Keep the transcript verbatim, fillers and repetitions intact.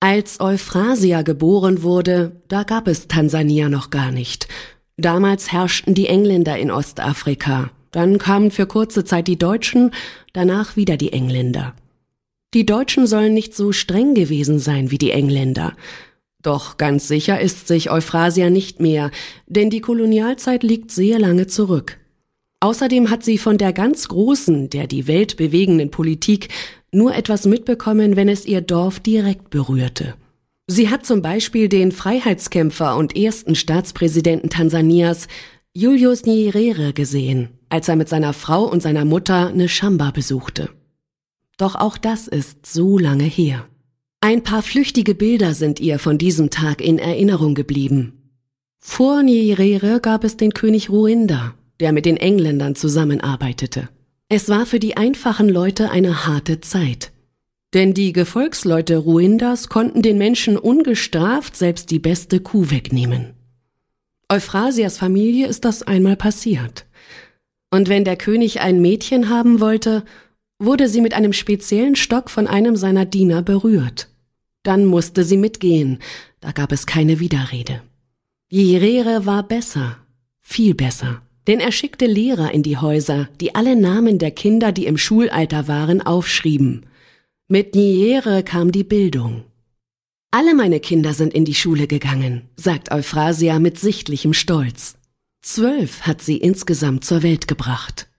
Als Euphrasia geboren wurde, da gab es Tansania noch gar nicht. Damals herrschten die Engländer in Ostafrika. Dann kamen für kurze Zeit die Deutschen, danach wieder die Engländer. Die Deutschen sollen nicht so streng gewesen sein wie die Engländer. Doch ganz sicher ist sich Euphrasia nicht mehr, denn die Kolonialzeit liegt sehr lange zurück. Außerdem hat sie von der ganz großen, der die Welt bewegenden Politik nur etwas mitbekommen, wenn es ihr Dorf direkt berührte. Sie hat zum Beispiel den Freiheitskämpfer und ersten Staatspräsidenten Tansanias, Julius Nyerere, gesehen, als er mit seiner Frau und seiner Mutter eine Shamba besuchte. Doch auch das ist so lange her. Ein paar flüchtige Bilder sind ihr von diesem Tag in Erinnerung geblieben. Vor Nyerere gab es den König Ruinda, der mit den Engländern zusammenarbeitete. Es war für die einfachen Leute eine harte Zeit. Denn die Gefolgsleute Ruindas konnten den Menschen ungestraft selbst die beste Kuh wegnehmen. Euphrasias Familie ist das einmal passiert. Und wenn der König ein Mädchen haben wollte, wurde sie mit einem speziellen Stock von einem seiner Diener berührt. Dann musste sie mitgehen, da gab es keine Widerrede. Nyerere war besser, viel besser. Denn er schickte Lehrer in die Häuser, die alle Namen der Kinder, die im Schulalter waren, aufschrieben. Mit Nyerere kam die Bildung. Alle meine Kinder sind in die Schule gegangen, sagt Euphrasia mit sichtlichem Stolz. Zwölf hat sie insgesamt zur Welt gebracht.